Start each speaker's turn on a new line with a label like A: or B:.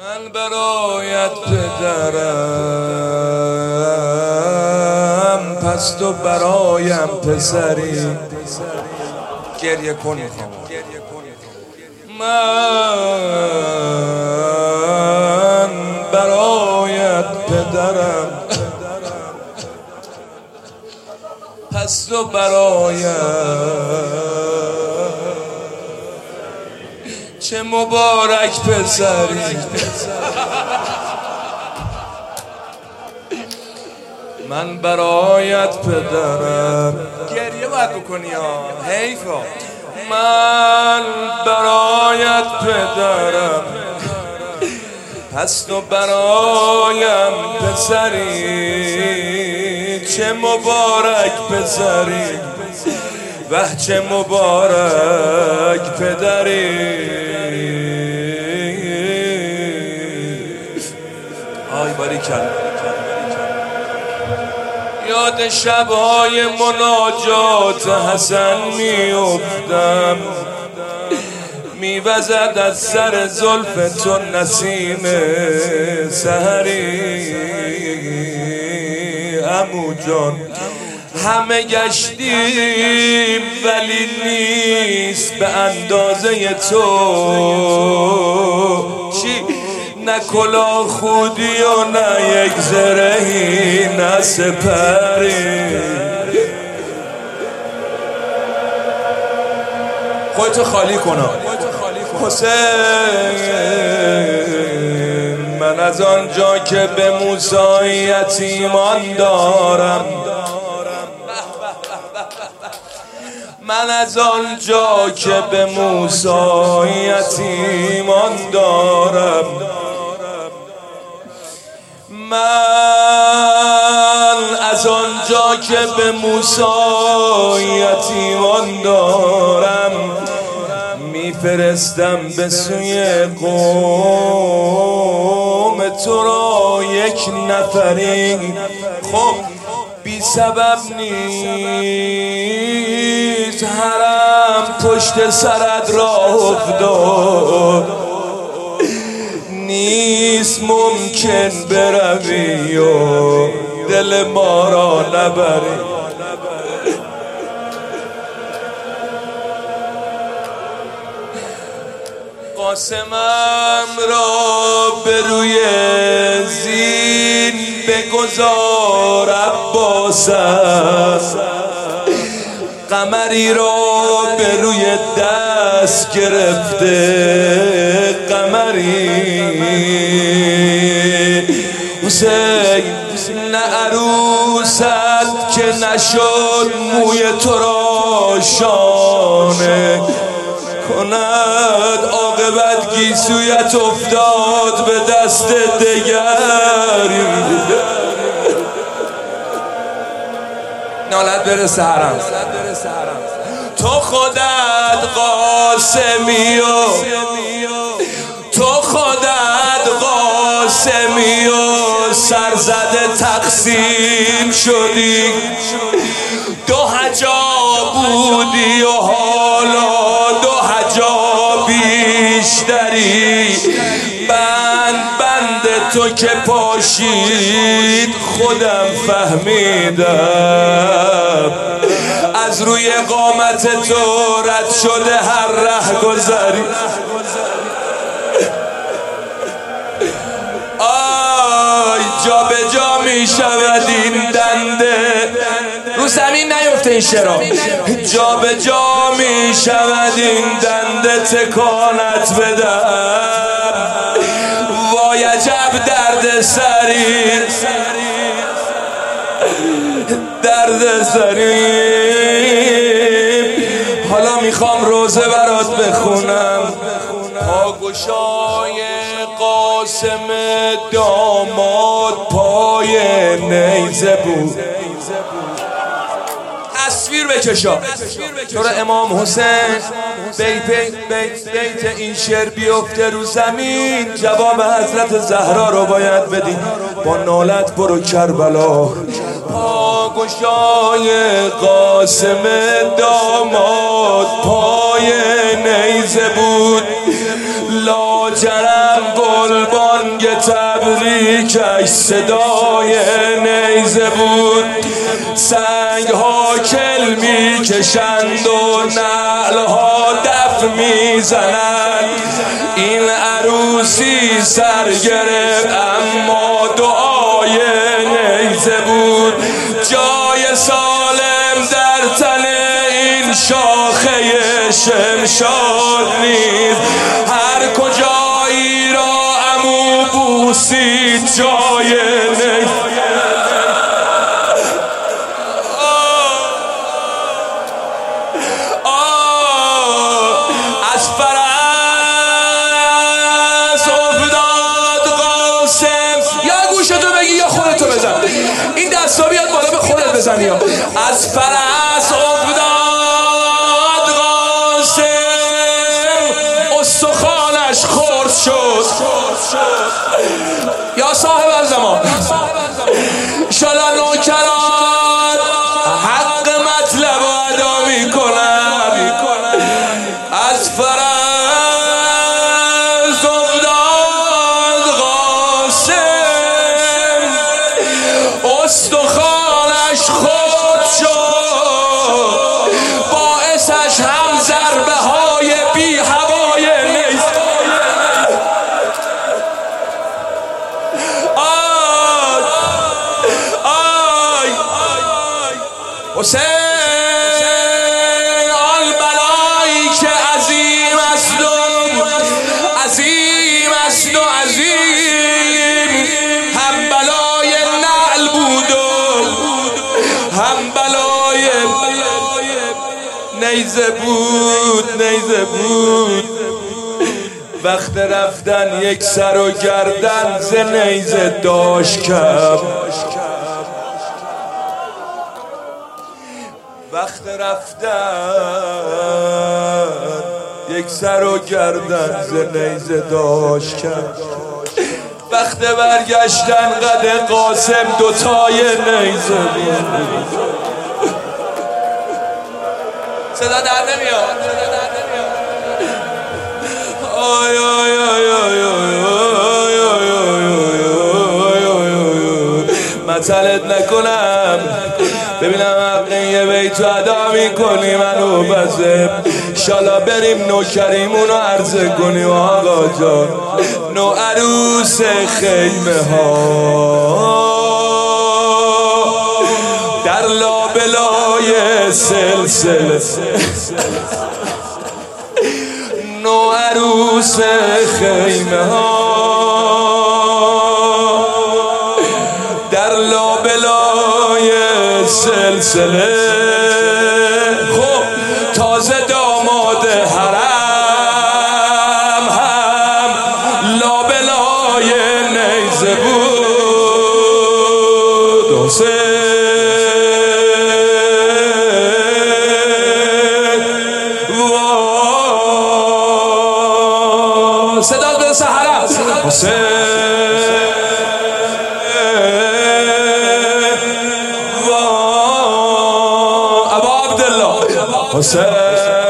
A: من برایت پدرم، پس تو برایم پسری. گریه کن میخوام. من برایت پدرم، پس تو برایم چه مبارک پسری. من برایت پدرم. گریه باید بکنی ها، حیفا. من برایت پدرم، پس تو برایم پسری. چه مبارک پسری، وه چه مبارک پدری. آی باریکلا. یاد شبهای مناجات حسن میافتم، میوزد از سر زلف تو نسیم سحری. عمو جان همه گشتیم ولی نیست به اندازه تو. چی؟ نه کلاه خودی و نه یک زرهی نه سپری. خودتو خالی کنم حسین. من از آنجا که به موسیت ایمان دارم، من از آنجا که به موسیت ایمان دارم، من از آنجا که به موسیت ایمان دارم، میفرستم به سوی قوم تو را یک نفری. خب بی سبب نیست حرم پشت سرت راه افتاد، نیست ممکن بروی و دل ما را نبری. قاسمم را به روی زین بگذار عباسم، قمری را به روی دست گرفته قمری. حسین نه عروست که نشد موی تو را شانه کند، عاقبت گیسویت افتاد به دست دگری. نالت برسه حرم. تو خودت قاسمی و تو خودت قاسمی و سرزده تقسیم شدی. دو حجا بودی و حالا دو حجا بیشتری. بند تو که پاشید خودم فهمیدم، از روی قامت تو رد شده هر ره گذری. آی جا به جا می شود این دنده، رو زمین نیفته این شرا. جا به جا می شود این دنده تکانت بدم. وای عجب درد سری، درد سری. حالا میخوام روزه برات بخونم. پاگشای قاسم داماد پای نیزه بود. تصویر بکشا چرا امام حسین بیت این شعر بیفته رو زمین، جواب حضرت زهرا رو باید بدی. با نالت برو کربلا. پاگشای قاسم داماد پای نیزه بود، لاجرم گلبانگ تبریکش صدای نیزه بود. سنگ ها کل میکشند و نعل ها دف میزنند. این عروسی سر گرفت اما دعای نیزه بود. جای سالم در تن این شاخه شمشاد نیست. هر کجایی را عمو بوسید جای نیزه. از فرس افتاد قاسم. یا گوشتو بگی یا خودتو بزن. این دستا بیاد بالا به خودت بزنی. از فرس افتاد قاسم استخوانش خرد شد. یا صاحب الزمان انشالله نوکران حق مطلب ادا میکنن. از فرس افتاد قاسم استخوانش خرد شد. باعثش هم ضربه های بی هوای نیست. حسین آن بلایی که عظیم است و عظیم است و عظیم، هم بلای نعل بود و هم بلای نیزه بود. وقت رفتن یک سر و گردن ز نیزه داشت کم. وقت رفتن یک سر و گردن ز نیزه داشت کم. وقت برگشتن قد قاسم دوتای نیزه بود. صدا در نمیاد. آی آی آی آی مطلت نکنم ببینم حق یه بیتو ادا میکنی منو بزه. شالا بریم نوکریمونو عرضه کنیم آقا جان. نو عروس خیمه ها در لابلای سلسله. نو عروس خیمه ها در لابلای سلسله. خب تازه داماد حرم هم لابلای نیزه بود. صدا به سحرم حسین ابا عبدالله حسین